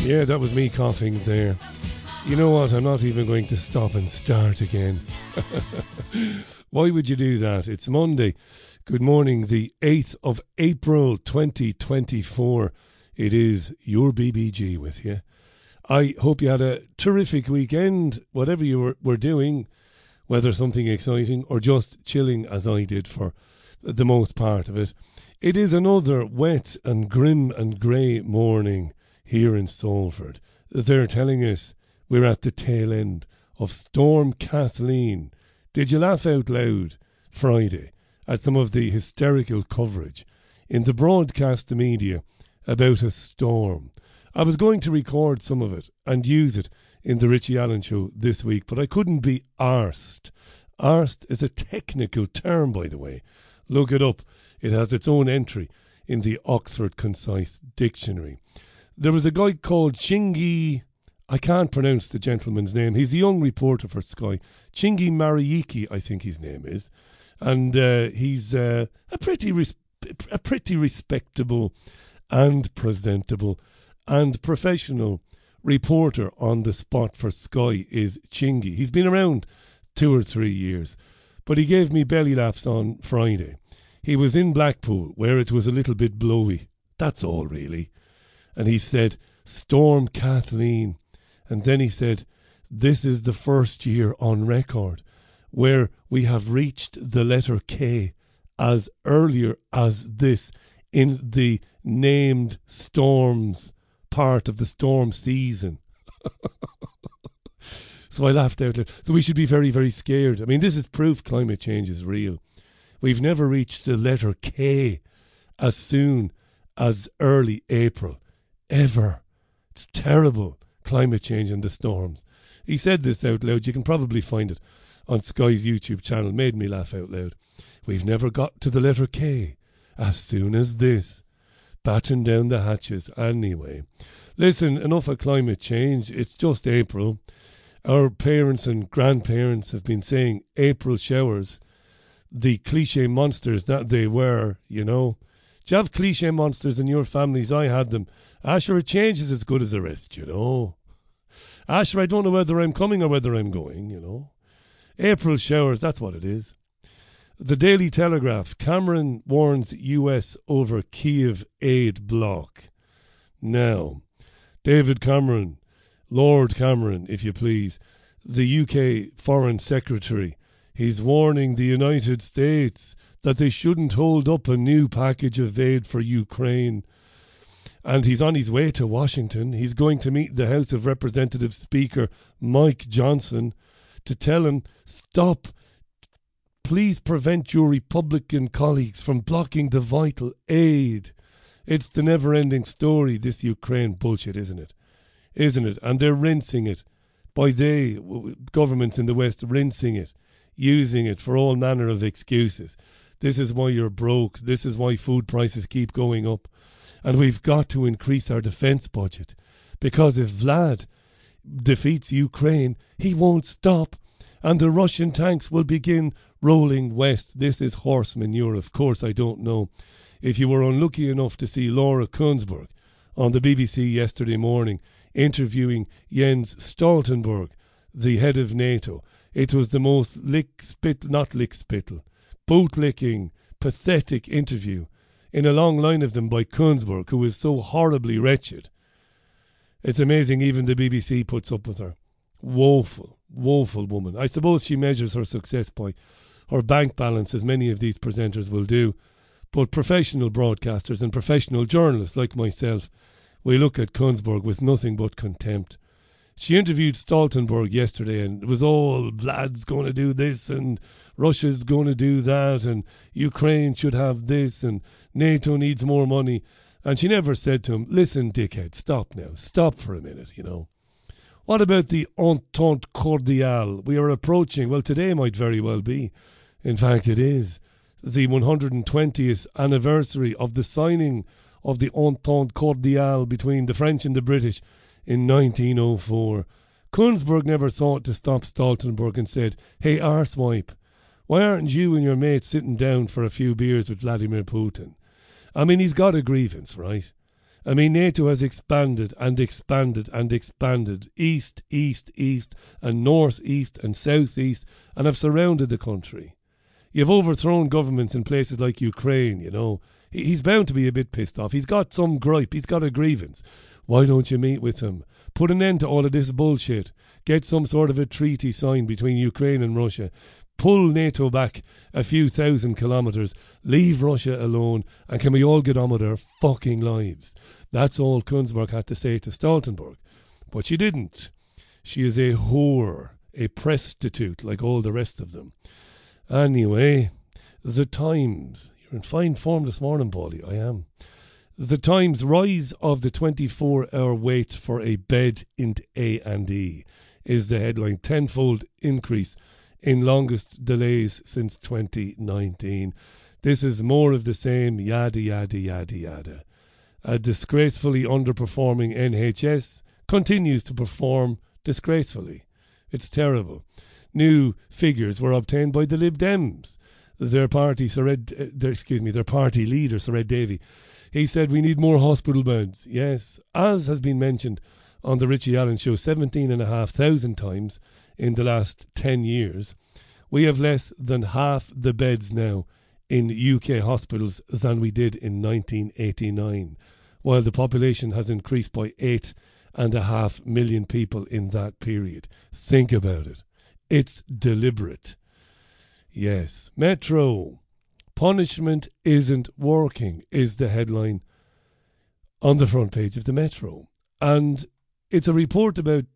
Yeah, that was me coughing there. You know what? I'm not even going to stop and start again. Why would you do that? It's Monday. Good morning, the 8th of April 2024. It is your BBG with you. I hope you had a terrific weekend, whatever you were doing, whether something exciting or just chilling as I did for the most part of it. It is another wet and grim and grey morning here in Salford. They're telling us we're at the tail end of Storm Kathleen. Did you laugh out loud Friday at some of the hysterical coverage in the broadcast media about a storm? I was going to record some of it and use it in the Richie Allen Show this week, but I couldn't be arsed. Arsed is a technical term, by the way. Look it up. It has its own entry in the Oxford Concise Dictionary. There was a guy called Chingy, I can't pronounce the gentleman's name. He's a young reporter for Sky. Chingy Mariiki, I think his name is. And he's a pretty respectable and presentable and professional reporter on the spot for Sky is Chingy. He's been around 2 or 3 years. But he gave me belly laughs on Friday. He was in Blackpool where it was a little bit blowy. That's all really. And he said, Storm Kathleen. And then he said, this is the first year on record where we have reached the letter K as earlier as this in the named storms part of the storm season. So I laughed out loud. So we should be very, very scared. I mean, this is proof climate change is real. We've never reached the letter K as soon as early April. Ever. It's terrible, climate change and the storms. He said this out loud. You can probably find it on Sky's YouTube channel. Made me laugh out loud. We've never got to the letter K as soon as this. Batten down the hatches. Anyway, listen, enough of climate change. It's just April. Our parents and grandparents have been saying April showers, the cliche monsters that they were, you know. Do you have cliche monsters in your families? I had them. Sure, it changes as good as the rest, you know. Sure, I don't know whether I'm coming or whether I'm going, you know. April showers, that's what it is. The Daily Telegraph, Cameron warns US over Kyiv aid block. Now, David Cameron, Lord Cameron, if you please, the UK Foreign Secretary, he's warning the United States that they shouldn't hold up a new package of aid for Ukraine. And he's on his way to Washington. He's going to meet the House of Representatives Speaker Mike Johnson to tell him, stop, please prevent your Republican colleagues from blocking the vital aid. It's the never-ending story, this Ukraine bullshit, isn't it? Isn't it? And they're rinsing it. By they, governments in the West, rinsing it, using it for all manner of excuses. This is why you're broke. This is why food prices keep going up. And we've got to increase our defence budget. Because if Vlad defeats Ukraine, he won't stop. And the Russian tanks will begin rolling west. This is horse manure. Of course, I don't know if you were unlucky enough to see Laura Kunsberg on the BBC yesterday morning interviewing Jens Stoltenberg, the head of NATO. It was the most boot-licking, pathetic interview in a long line of them by Kunsberg, who is so horribly wretched. It's amazing even the BBC puts up with her. Woeful woman. I suppose she measures her success by her bank balance, as many of these presenters will do. But professional broadcasters and professional journalists like myself, we look at Kunsberg with nothing but contempt. She interviewed Stoltenberg yesterday and it was all Vlad's going to do this and Russia's going to do that and Ukraine should have this and NATO needs more money. And she never said to him, listen, dickhead, stop now. Stop for a minute, you know. What about the Entente Cordiale? We are approaching, well, today might very well be. In fact, it is the 120th anniversary of the signing of the Entente Cordiale between the French and the British in 1904. Kunsberg never thought to stop Stoltenberg and said, hey, arsewipe, why aren't you and your mates sitting down for a few beers with Vladimir Putin? I mean, he's got a grievance, right? I mean, NATO has expanded and expanded and expanded, east, east, east, and north, east, and south, east, and have surrounded the country. You've overthrown governments in places like Ukraine, you know. He's bound to be a bit pissed off. He's got some gripe. He's got a grievance. Why don't you meet with him? Put an end to all of this bullshit. Get some sort of a treaty signed between Ukraine and Russia. Pull NATO back a few thousand kilometres. Leave Russia alone. And can we all get on with our fucking lives? That's all Kunzberg had to say to Stoltenberg. But she didn't. She is a whore, a prostitute like all the rest of them. Anyway, The Times. You're in fine form this morning, Paulie. I am. The Times, rise of the 24-hour wait for a bed in A&E is the headline. Tenfold increase in longest delays since 2019. This is more of the same, yada, yada, yada, yada. A disgracefully underperforming NHS continues to perform disgracefully. It's terrible. New figures were obtained by the Lib Dems. Their party leader, Sir Ed Davey, he said we need more hospital beds. Yes, as has been mentioned on the Richie Allen show 17,500 times in the last 10 years, we have less than half the beds now in UK hospitals than we did in 1989, while the population has increased by 8.5 million people in that period. Think about it. It's deliberate. Yes. Metro. Punishment isn't working is the headline on the front page of the Metro. And it's a report about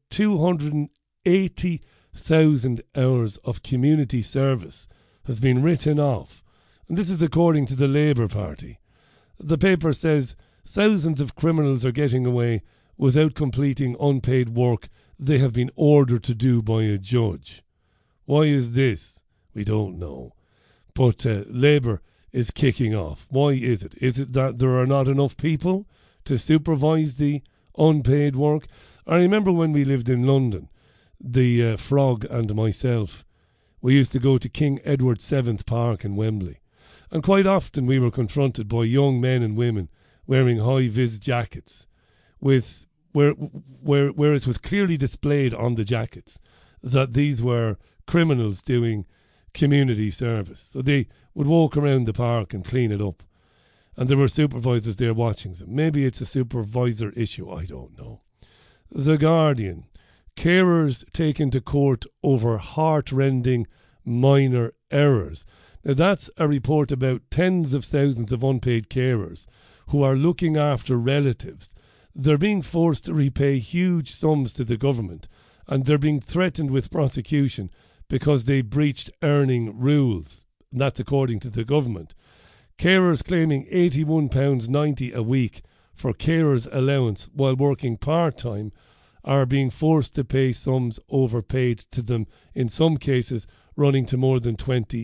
280,000 hours of community service has been written off. And this is according to the Labour Party. The paper says thousands of criminals are getting away without completing unpaid work they have been ordered to do by a judge. Why is this? We don't know. But Labour is kicking off. Why is it? Is it that there are not enough people to supervise the unpaid work? I remember when we lived in London, the Frog and myself, we used to go to King Edward VII Park in Wembley. And quite often we were confronted by young men and women wearing high-vis jackets with where it was clearly displayed on the jackets that these were criminals doing community service. So they would walk around the park and clean it up. And there were supervisors there watching them. Maybe it's a supervisor issue, I don't know. The Guardian. Carers taken to court over heart-rending minor errors. Now that's a report about tens of thousands of unpaid carers who are looking after relatives. They're being forced to repay huge sums to the government, and they're being threatened with prosecution because they breached earning rules. And that's according to the government. Carers claiming £81.90 a week for carers allowance while working part-time are being forced to pay sums overpaid to them, in some cases running to more than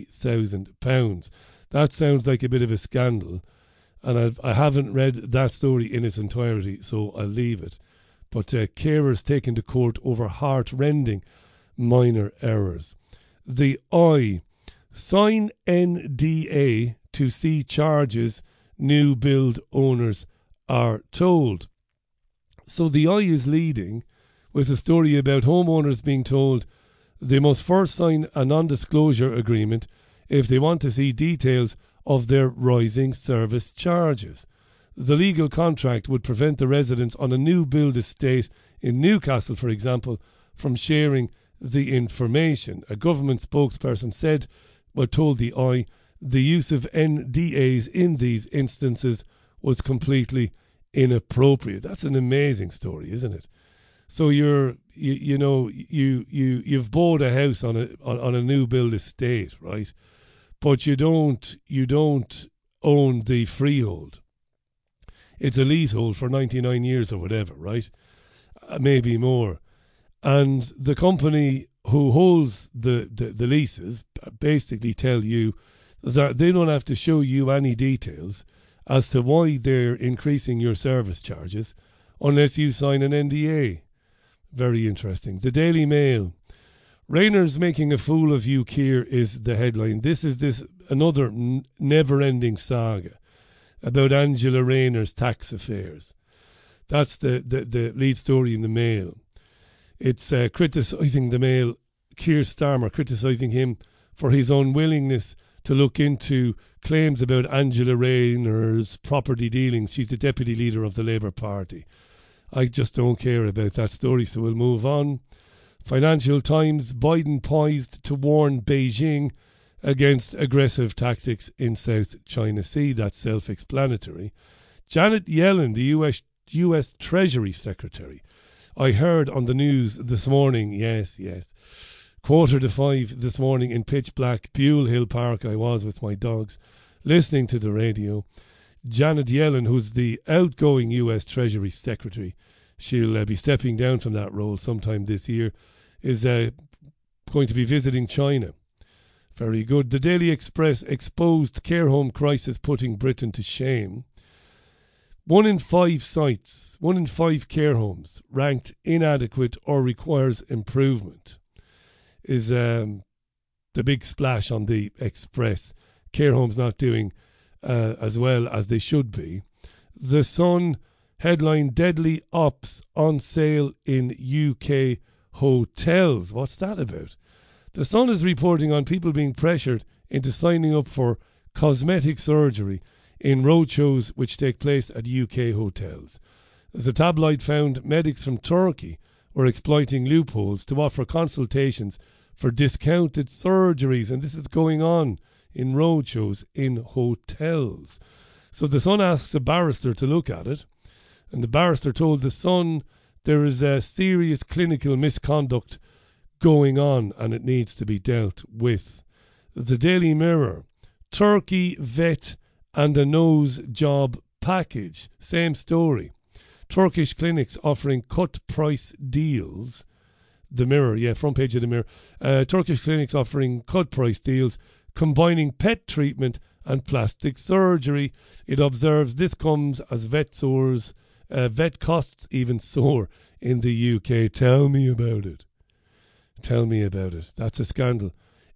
£20,000. That sounds like a bit of a scandal, and I haven't read that story in its entirety, so I'll leave it. But carers taken to court over heart-rending minor errors. The I. Sign NDA to see charges new build owners are told. So the I is leading with a story about homeowners being told they must first sign a non-disclosure agreement if they want to see details of their rising service charges. The legal contract would prevent the residents on a new build estate in Newcastle, for example, from sharing the information. A government spokesperson said, or told the I, the use of NDAs in these instances was completely inappropriate. That's an amazing story, isn't it? So you've bought a house on a new build estate, right? But you don't own the freehold. It's a leasehold for 99 years or whatever, right? Maybe more. And the company who holds the leases basically tell you that they don't have to show you any details as to why they're increasing your service charges unless you sign an NDA. Very interesting. The Daily Mail. Rayner's making a fool of you, Keir, is the headline. This is another never-ending saga about Angela Rayner's tax affairs. That's the lead story in the Mail. It's criticising the Mail, Keir Starmer, criticising him for his unwillingness to look into claims about Angela Rayner's property dealings. She's the deputy leader of the Labour Party. I just don't care about that story, so we'll move on. Financial Times, Biden poised to warn Beijing against aggressive tactics in South China Sea. That's self-explanatory. Janet Yellen, the US Treasury Secretary. I heard on the news this morning, yes, 4:45 this morning in pitch black Buell Hill Park, I was with my dogs, listening to the radio. Janet Yellen, who's the outgoing US Treasury Secretary, she'll be stepping down from that role sometime this year, is going to be visiting China. Very good. The Daily Express, exposed care home crisis putting Britain to shame. 1 in 5 sites, 1 in 5 care homes ranked inadequate or requires improvement is the big splash on the Express. Care homes not doing as well as they should be. The Sun headline, deadly ops on sale in UK hotels. What's that about? The Sun is reporting on people being pressured into signing up for cosmetic surgery in roadshows which take place at UK hotels. The tabloid found medics from Turkey were exploiting loopholes to offer consultations for discounted surgeries, and this is going on in roadshows in hotels. So the Sun asked a barrister to look at it, and the barrister told the Sun there is a serious clinical misconduct going on and it needs to be dealt with. The Daily Mirror, Turkey vet and a nose job package. Same story. Turkish clinics offering cut price deals. The Mirror, front page of the Mirror. Turkish clinics offering cut price deals, combining pet treatment and plastic surgery. It observes this comes as vet costs even soar in the UK. Tell me about it. That's a scandal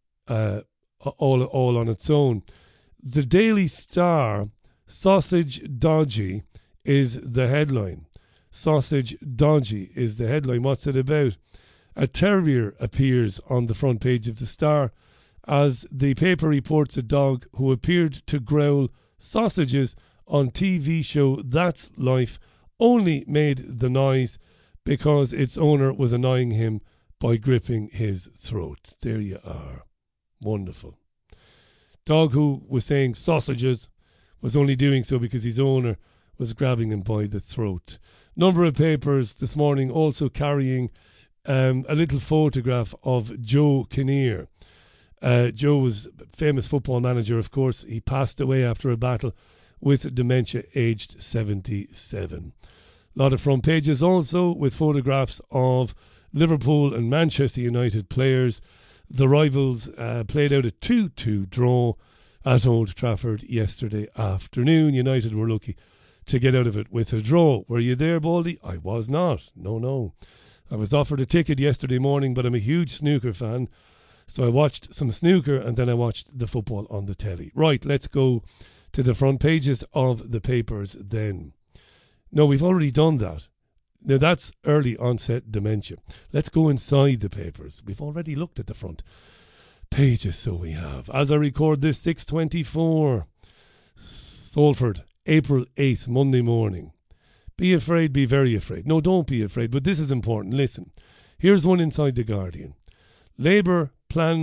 all on its own. The Daily Star, sausage dodgy is the headline. Sausage dodgy is the headline. What's it about? A terrier appears on the front page of the Star as the paper reports a dog who appeared to growl sausages on TV show That's Life only made the noise because its owner was annoying him by gripping his throat. There you are. Wonderful. Dog who was saying sausages was only doing so because his owner was grabbing him by the throat. Number of papers this morning also carrying a little photograph of Joe Kinnear. Joe was a famous football manager, of course. He passed away after a battle with dementia, aged 77. A lot of front pages also with photographs of Liverpool and Manchester United players. The rivals played out a 2-2 draw at Old Trafford yesterday afternoon. United were lucky to get out of it with a draw. Were you there, Baldy? I was not. No. I was offered a ticket yesterday morning, but I'm a huge snooker fan. So I watched some snooker and then I watched the football on the telly. Right, let's go to the front pages of the papers then. No, we've already done that. Now that's early onset dementia. Let's go inside the papers. We've already looked at the front pages, so we have. As I record this, 6:24, Salford, April 8th, Monday morning. Be afraid, be very afraid. No, don't be afraid, but this is important. Listen, here's one inside The Guardian. Labour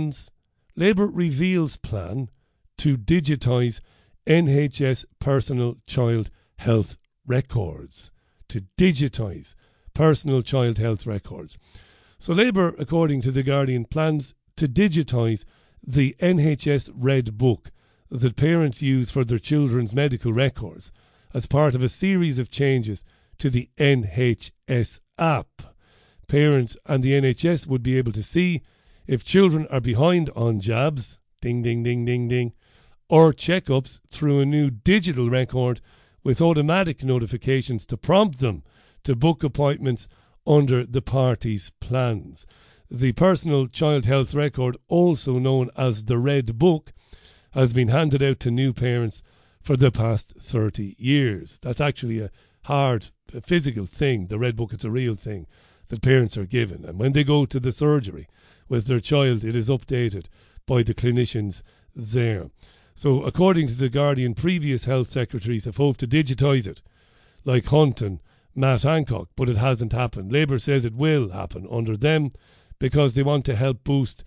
reveals plan to digitise NHS personal child health records. To digitise personal child health records. So Labour, according to The Guardian, plans to digitise the NHS Red Book that parents use for their children's medical records as part of a series of changes to the NHS app. Parents and the NHS would be able to see if children are behind on jabs, ding, ding, ding, ding, ding, or checkups through a new digital record with automatic notifications to prompt them to book appointments under the party's plans. The Personal Child Health Record, also known as the Red Book, has been handed out to new parents for the past 30 years. That's actually a hard a physical thing. The Red Book, it's a real thing that parents are given. And when they go to the surgery with their child, it is updated by the clinicians there. So according to The Guardian, previous health secretaries have hoped to digitise it, like Hunt and Matt Hancock, but it hasn't happened. Labour says it will happen under them because they want to help boost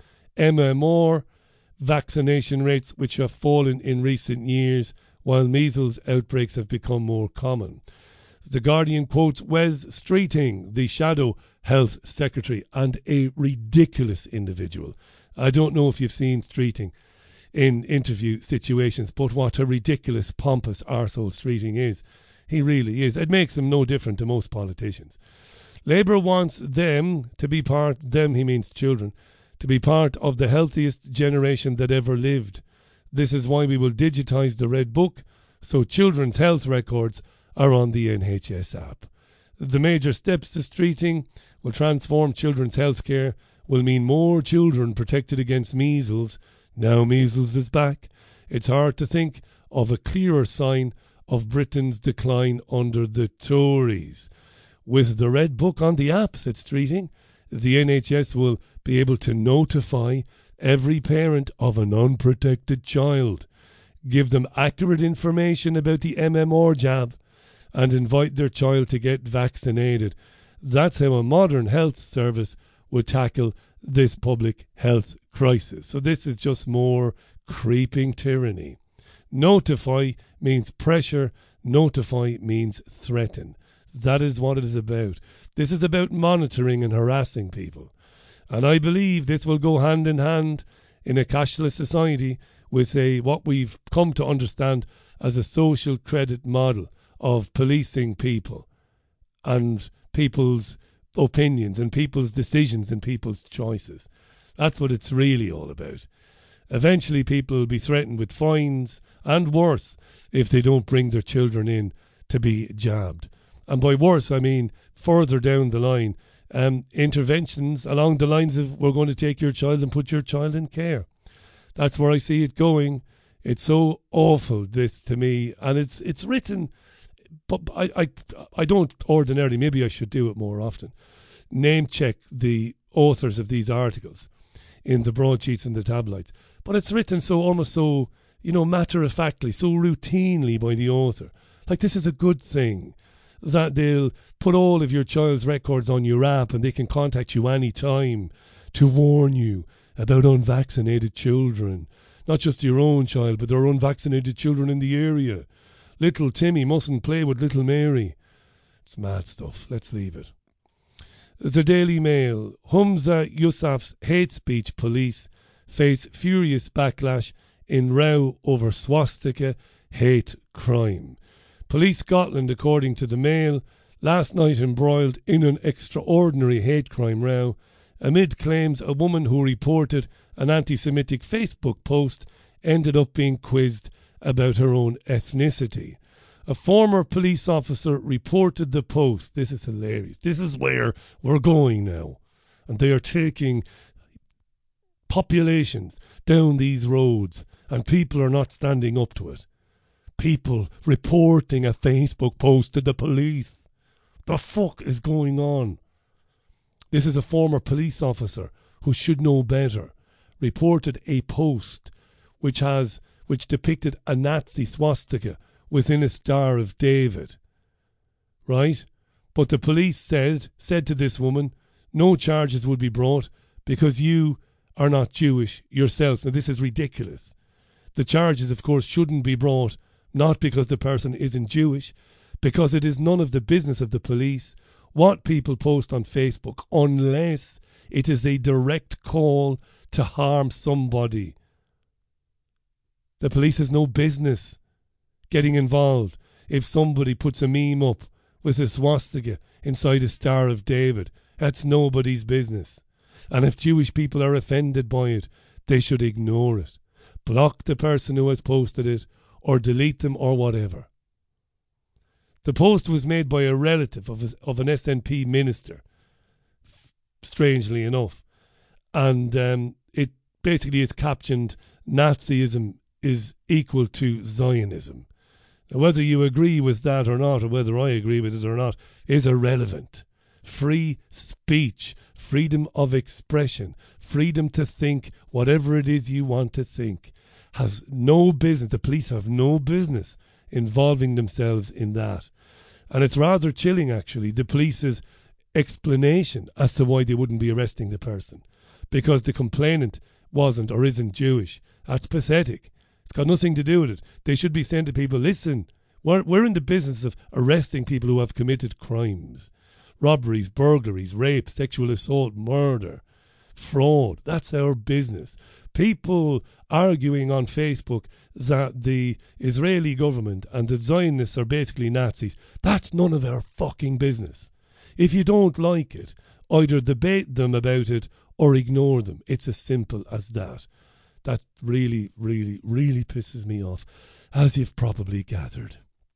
MMR vaccination rates, which have fallen in recent years, while measles outbreaks have become more common. The Guardian quotes Wes Streeting, the shadow health secretary, and a ridiculous individual. I don't know if you've seen Streeting in interview situations, but what a ridiculous, pompous arsehole Streeting is. He really is. It makes him no different to most politicians. Labour wants them to be them he means children, to be part of the healthiest generation that ever lived. This is why we will digitise the Red Book, so children's health records are on the NHS app. The major steps to Streeting will transform children's health care, will mean more children protected against measles. Now measles is back. It's hard to think of a clearer sign of Britain's decline under the Tories. With the Red Book on the app, said Streeting, the NHS will be able to notify every parent of an unprotected child, give them accurate information about the MMR jab, and invite their child to get vaccinated. That's how a modern health service would tackle this public health crisis. So this is just more creeping tyranny. Notify means pressure. Notify means threaten. That is what it is about. This is about monitoring and harassing people. And I believe this will go hand in hand in a cashless society with what we've come to understand as a social credit model of policing people and people's opinions and people's decisions and people's choices. That's what it's really all about. Eventually people will be threatened with fines and worse if they don't bring their children in to be jabbed. And by worse, I mean further down the line, interventions along the lines of we're going to take your child and put your child in care. That's where I see it going. It's so awful, this, to me. And it's written, but I don't ordinarily, maybe I should do it more often, name check the authors of these articles in the broadsheets and the tabloids. But it's written so almost so, matter-of-factly, so routinely by the author. Like this is a good thing, that they'll put all of your child's records on your app and they can contact you any time to warn you about unvaccinated children. Not just your own child, but their unvaccinated children in the area. Little Timmy mustn't play with little Mary. It's mad stuff. Let's leave it. The Daily Mail. Humza Yousaf's hate speech police face furious backlash in row over swastika hate crime. Police Scotland, according to the Mail, last night embroiled in an extraordinary hate crime row amid claims a woman who reported an anti-Semitic Facebook post ended up being quizzed about her own ethnicity. A former police officer reported the post. This is hilarious. This is where we're going now. And they are taking populations down these roads and people are not standing up to it. People reporting a Facebook post to the police. The fuck is going on? This is a former police officer who should know better. Reported a post which depicted a Nazi swastika within a Star of David. Right? But the police said to this woman, no charges would be brought because you are not Jewish yourself. Now this is ridiculous. The charges, of course, shouldn't be brought not because the person isn't Jewish, because it is none of the business of the police what people post on Facebook unless it is a direct call to harm somebody. The police has no business getting involved if somebody puts a meme up with a swastika inside a Star of David. That's nobody's business. And if Jewish people are offended by it, they should ignore it. Block the person who has posted it or delete them or whatever. The post was made by a relative of an SNP minister, strangely enough. And it basically is captioned, Nazism is equal to Zionism. Now, whether you agree with that or not, or whether I agree with it or not, is irrelevant. Free speech, freedom of expression, freedom to think whatever it is you want to think, has no business, the police have no business involving themselves in that. And it's rather chilling, actually, the police's explanation as to why they wouldn't be arresting the person. Because the complainant wasn't or isn't Jewish. That's pathetic. It's got nothing to do with it. They should be saying to people, listen, we're in the business of arresting people who have committed crimes. Robberies, burglaries, rape, sexual assault, murder, fraud. That's our business. People arguing on Facebook that the Israeli government and the Zionists are basically Nazis. That's none of our fucking business. If you don't like it, either debate them about it or ignore them. It's as simple as that. That really, really, really pisses me off, as you've probably gathered.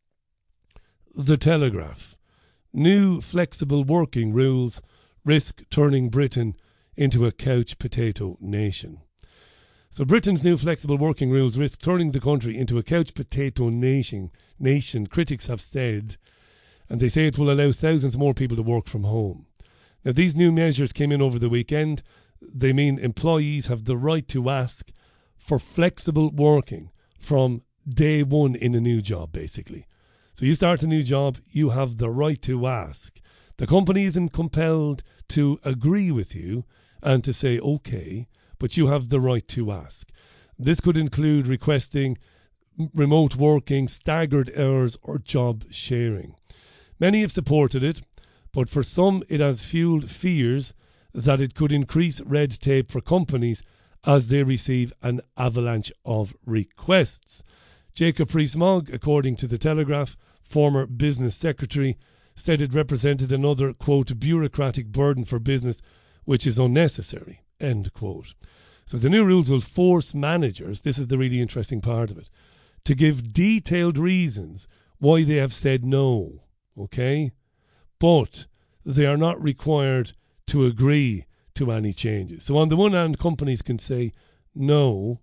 The Telegraph. New flexible working rules risk turning Britain into a couch potato nation. So Britain's new flexible working rules risk turning the country into a couch potato nation, critics have said, and they say it will allow thousands more people to work from home. Now, these new measures came in over the weekend. They mean employees have the right to ask for flexible working from day one in a new job, basically. So you start a new job, you have the right to ask. The company isn't compelled to agree with you and to say, okay, but you have the right to ask. This could include requesting remote working, staggered hours, or job sharing. Many have supported it, but for some it has fueled fears that it could increase red tape for companies as they receive an avalanche of requests. Jacob Rees-Mogg, according to The Telegraph, former business secretary, said it represented another, quote, bureaucratic burden for business which is unnecessary, end quote. So the new rules will force managers, this is the really interesting part of it, to give detailed reasons why they have said no, okay? But they are not required to agree to any changes. So on the one hand, companies can say, no,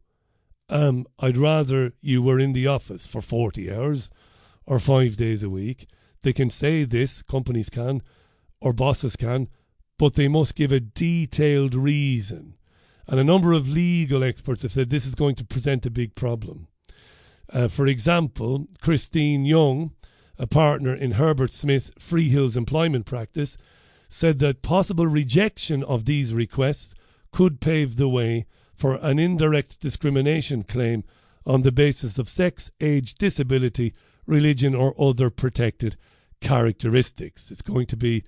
I'd rather you were in the office for 40 hours or 5 days a week. They can say this, companies can, or bosses can, but they must give a detailed reason. And a number of legal experts have said this is going to present a big problem. For example, Christine Young, a partner in Herbert Smith Freehills employment practice, said that possible rejection of these requests could pave the way for an indirect discrimination claim on the basis of sex, age, disability, religion, or other protected characteristics. It's going to be,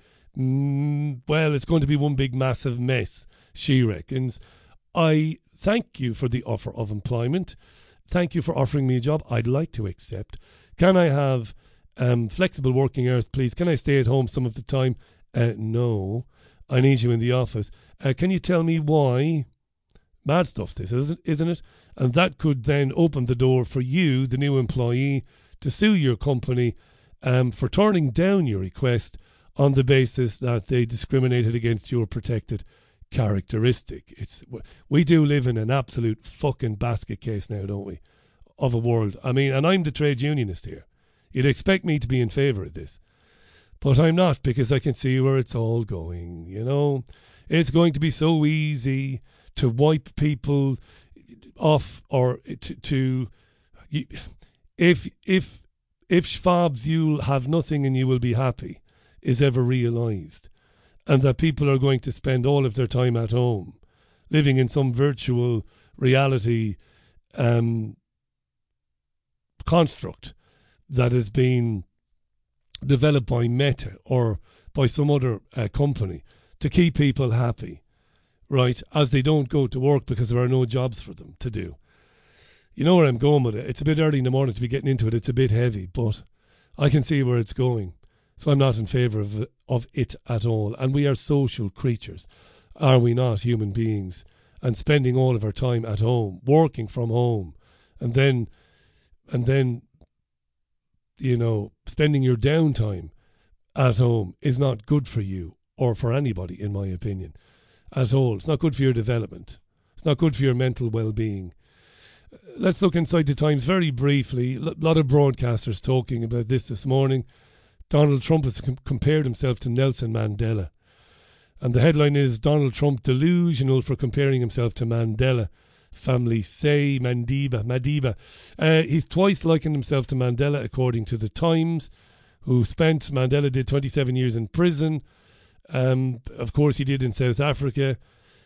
it's going to be one big massive mess, she reckons. I thank you for the offer of employment. Thank you for offering me a job. I'd like to accept. Can I have flexible working hours, please? Can I stay at home some of the time? No. I need you in the office. Can you tell me why? Mad stuff, this, isn't it? And that could then open the door for you, the new employee, to sue your company for turning down your request on the basis that they discriminated against your protected characteristic. We do live in an absolute fucking basket case now, don't we, of a world. I mean, and I'm the trade unionist here. You'd expect me to be in favour of this. But I'm not, because I can see where it's all going, you know. It's going to be so easy to wipe people off, or if Schwab's "you'll have nothing and you will be happy" is ever realised, and that people are going to spend all of their time at home, living in some virtual reality construct that has been developed by Meta or by some other company to keep people happy, right, as they don't go to work because there are no jobs for them to do. You know where I'm going with it. It's a bit early in the morning to be getting into it. It's a bit heavy, but I can see where it's going. So I'm not in favour of it at all. And we are social creatures, are we not, human beings? And spending all of our time at home, working from home, and then you know, spending your downtime at home is not good for you or for anybody, in my opinion, at all. It's not good for your development. It's not good for your mental well-being. Let's look inside the Times very briefly. A lot of broadcasters talking about this morning. Donald Trump has compared himself to Nelson Mandela. And the headline is, Donald Trump delusional for comparing himself to Mandela. Family say, Madiba. He's twice likened himself to Mandela, according to the Times, Mandela did 27 years in prison. Of course, he did in South Africa.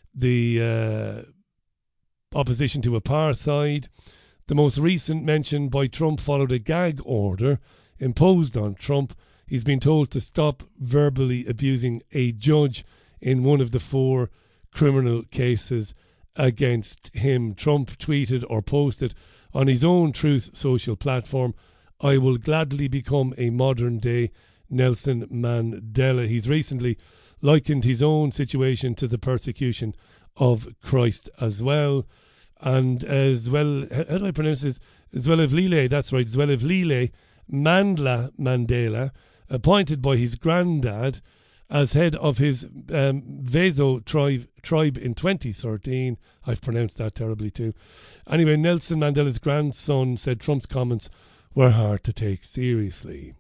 The opposition to apartheid. The most recent mention by Trump followed a gag order imposed on Trump. He's been told to stop verbally abusing a judge in one of the 4 criminal cases against him. Trump tweeted or posted on his own Truth social platform, "I will gladly become a modern day Nelson Mandela." He's recently likened his own situation to the persecution of Christ as well. And as well, how do I pronounce this? Zwelithini, that's right, Zwelithini Mandela, appointed by his granddad as head of his Vezo tribe in 2013. I've pronounced that terribly too. Anyway, Nelson Mandela's grandson said Trump's comments were hard to take seriously.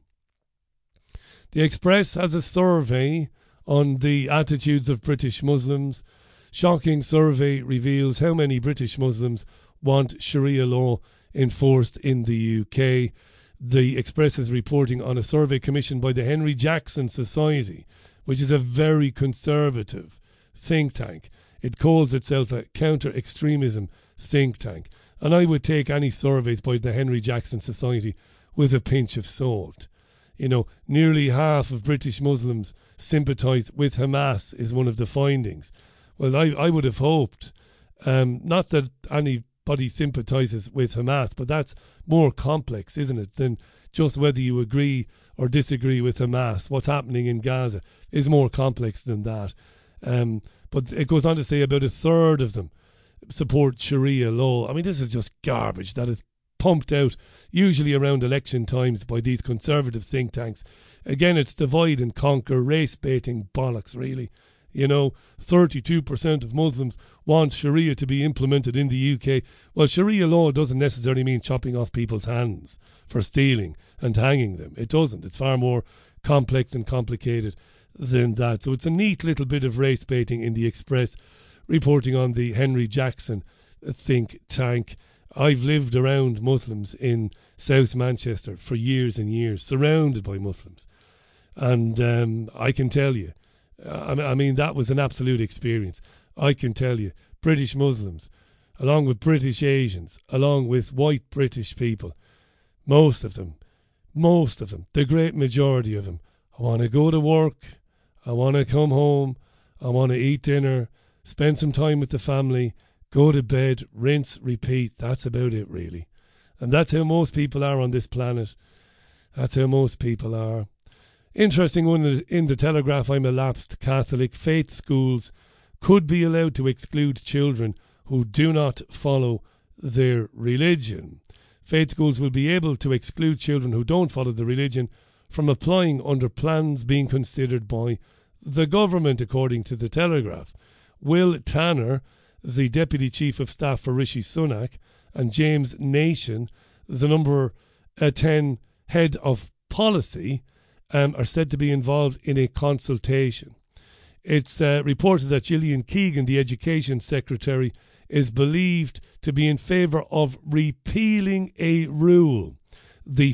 The Express has a survey on the attitudes of British Muslims. Shocking survey reveals how many British Muslims want Sharia law enforced in the UK. The Express is reporting on a survey commissioned by the Henry Jackson Society, which is a very conservative think tank. It calls itself a counter-extremism think tank. And I would take any surveys by the Henry Jackson Society with a pinch of salt. You know, nearly half of British Muslims sympathise with Hamas is one of the findings. Well, I would have hoped, not that anybody sympathises with Hamas, but that's more complex, isn't it, than just whether you agree or disagree with Hamas. What's happening in Gaza is more complex than that. But it goes on to say about a third of them support Sharia law. I mean, this is just garbage that is pumped out, usually around election times, by these conservative think tanks. Again, it's divide and conquer, race-baiting bollocks, really. You know, 32% of Muslims want Sharia to be implemented in the UK. Well, Sharia law doesn't necessarily mean chopping off people's hands for stealing and hanging them. It doesn't. It's far more complex and complicated than that. So it's a neat little bit of race baiting in the Express, reporting on the Henry Jackson think tank. I've lived around Muslims in South Manchester for years and years, surrounded by Muslims. And I can tell you, I mean, that was an absolute experience. I can tell you, British Muslims, along with British Asians, along with white British people, most of them, the great majority of them, I want to go to work, I want to come home, I want to eat dinner, spend some time with the family, go to bed, rinse, repeat. That's about it, really. And that's how most people are on this planet. That's how most people are. Interesting one in the Telegraph, I'm a lapsed Catholic. Faith schools could be allowed to exclude children who do not follow their religion. Faith schools will be able to exclude children who don't follow the religion from applying under plans being considered by the government, according to the Telegraph. Will Tanner, the Deputy Chief of Staff for Rishi Sunak, and James Nation, the number 10 Head of Policy, are said to be involved in a consultation. It's reported that Gillian Keegan, the Education Secretary, is believed to be in favour of repealing a rule. The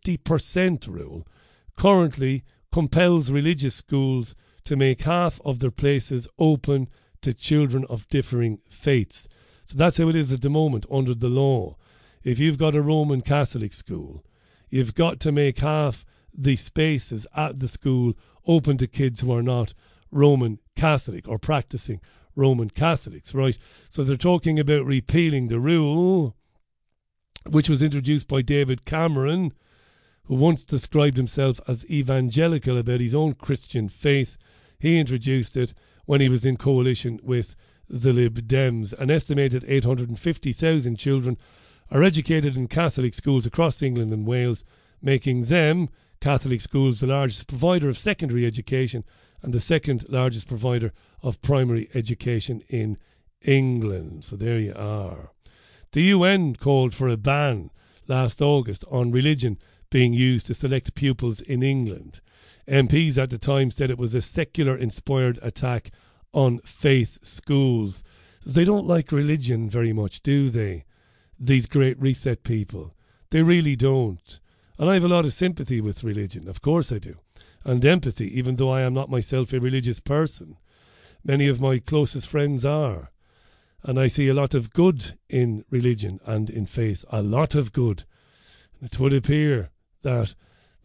50% rule currently compels religious schools to make half of their places open to children of differing faiths. So that's how it is at the moment under the law. If you've got a Roman Catholic school, you've got to make half the spaces at the school open to kids who are not Roman Catholic or practicing Roman Catholics, right? So they're talking about repealing the rule, which was introduced by David Cameron, who once described himself as evangelical about his own Christian faith. He introduced it when he was in coalition with the Lib Dems. An estimated 850,000 children are educated in Catholic schools across England and Wales, making them, Catholic schools, the largest provider of secondary education and the second largest provider of primary education in England. So there you are. The UN called for a ban last August on religion being used to select pupils in England. MPs at the time said it was a secular-inspired attack on faith schools. They don't like religion very much, do they? These Great Reset people. They really don't. And I have a lot of sympathy with religion, of course I do. And empathy, even though I am not myself a religious person. Many of my closest friends are. And I see a lot of good in religion and in faith. A lot of good. It would appear that,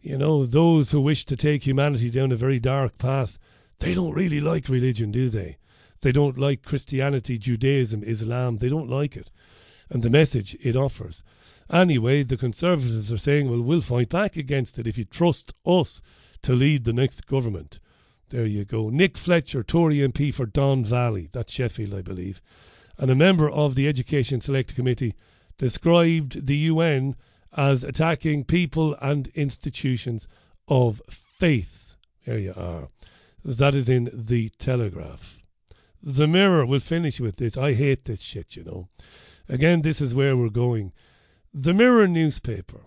those who wish to take humanity down a very dark path, they don't really like religion, do they? They don't like Christianity, Judaism, Islam. They don't like it. And the message it offers. Anyway, the Conservatives are saying, well, we'll fight back against it if you trust us to lead the next government. There you go. Nick Fletcher, Tory MP for Don Valley. That's Sheffield, I believe. And a member of the Education Select Committee described the UN as attacking people and institutions of faith. There you are. That is in the Telegraph. The Mirror will finish with this. I hate this shit, Again, this is where we're going. The Mirror newspaper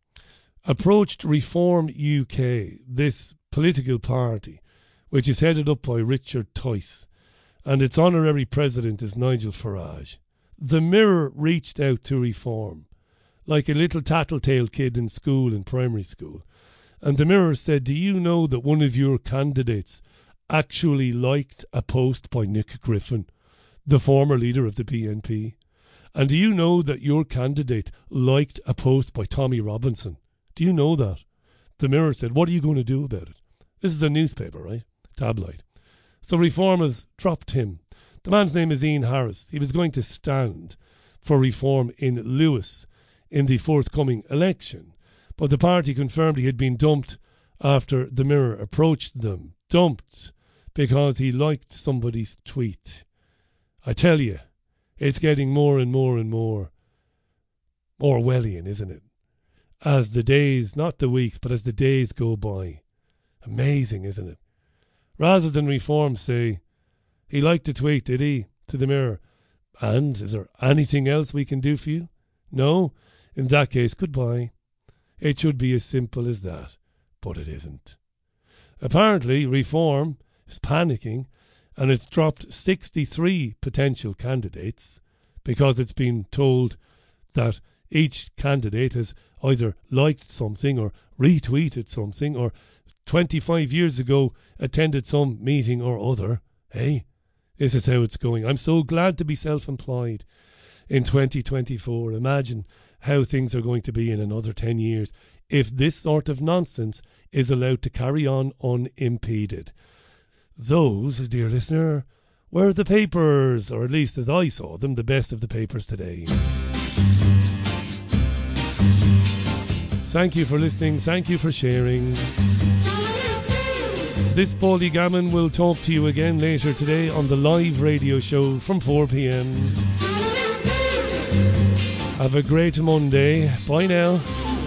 approached Reform UK, this political party, which is headed up by Richard Tice, and its honorary president is Nigel Farage. The Mirror reached out to Reform, like a little tattletale kid in school, in primary school. And the Mirror said, do you know that one of your candidates actually liked a post by Nick Griffin, the former leader of the BNP? And do you know that your candidate liked a post by Tommy Robinson? Do you know that? The Mirror said, what are you going to do about it? This is a newspaper, right? Tabloid. So Reform has dropped him. The man's name is Ian Harris. He was going to stand for Reform in Lewis in the forthcoming election. But the party confirmed he had been dumped after the Mirror approached them. Dumped because he liked somebody's tweet. I tell you, it's getting more and more and more Orwellian, isn't it? As the days, not the weeks, but as the days go by. Amazing, isn't it? Rather than Reform say, he liked a tweet, did he, to the Mirror? And is there anything else we can do for you? No? In that case, goodbye. It should be as simple as that, but it isn't. Apparently, Reform is panicking, and it's dropped 63 potential candidates because it's been told that each candidate has either liked something or retweeted something or 25 years ago attended some meeting or other. Hey, this is how it's going. I'm so glad to be self-employed in 2024. Imagine how things are going to be in another 10 years if this sort of nonsense is allowed to carry on unimpeded. Those, dear listener, were the papers, or at least as I saw them, the best of the papers today. Thank you for listening. Thank you for sharing. This Paulie Gammon will talk to you again later today on the live radio show from 4 p.m. Have a great Monday. Bye now.